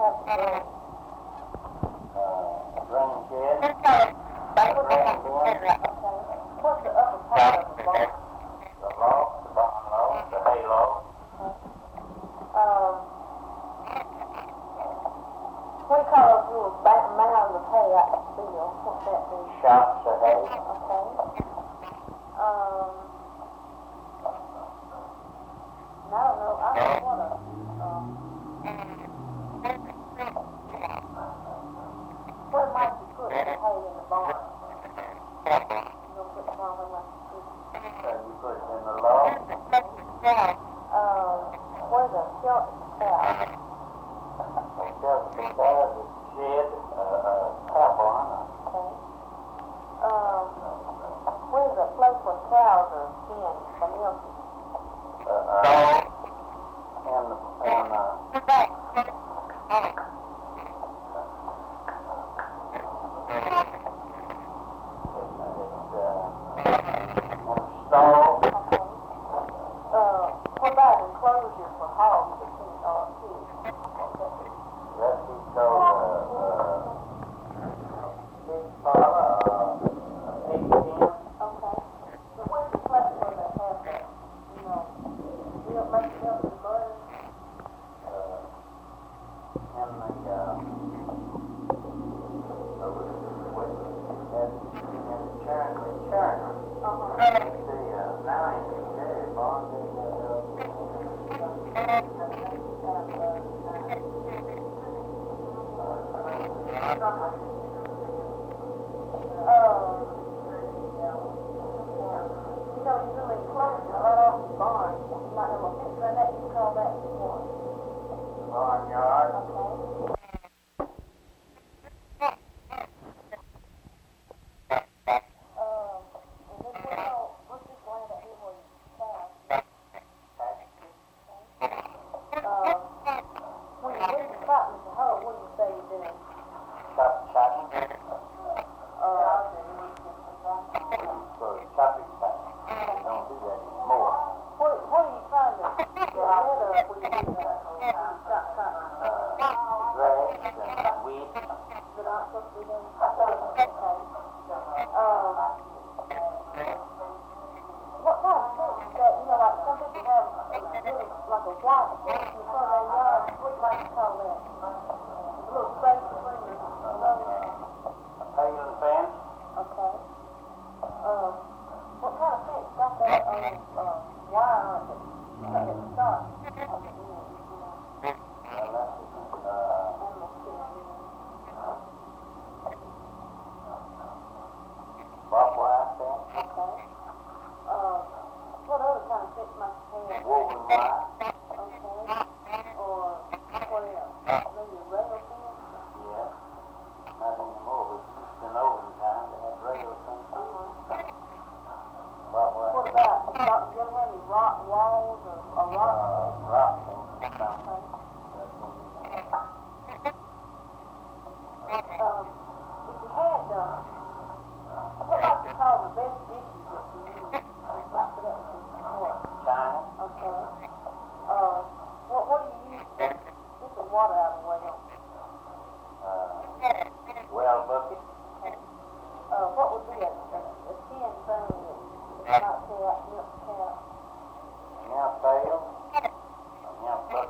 Rain shed. What's the upper part of the barn? The loft, the barn loft, the hay loft. We call those little mounds of hay out the field. What's that be? Shocks of hay. Okay. I don't know. I don't know what where might you put the hay in the barn? You gonna put the barn where might you put it? You put it in the loft. Where's the shelter cow? Shelter the cows, the shed, cow barn. Okay. Where's the place where cows are skinned for milking? Stall. What about enclosure for hogs or pigs? That we call big parlor, 8 pen. Okay. So where's the place where they have that, milk, make milk and butter? You really close it right off the barn. You might have a fence right there. You call that what? Barnyard. Okay. What's this land out here where you cows? When you're digging cotton with the hoe, what do you say you're doing? Chop cotton. Chopping cotton. Don't do that anymore. What are you trying to get rid of when you do that? Chop cotton. Grass and wheat. That aren't supposed to be done? Okay. What kind of fence is that? Like some people have like a white fence in front of their yard. What do you like to call that? A little space between the rows. Paling fence. Okay. What kind of fence got that wire on it that stops? Animals can't do that. Barbed wire fence. Okay. What other kind of fence might you have? Woven wire. Okay. Or what else? Maybe a rail fence? Yeah. Not anymore, but just in olden time they had rail fence. Barbed wire. What about, do you ever have any rock walls or rock? Rock fence. Okay. If you had, what might you call the best dishes that you use? Like for that what? China. Okay. What do you use to get the water out of the well? Well bucket. What would be a tin thing that might say out milk cow? Now pail. Now bucket.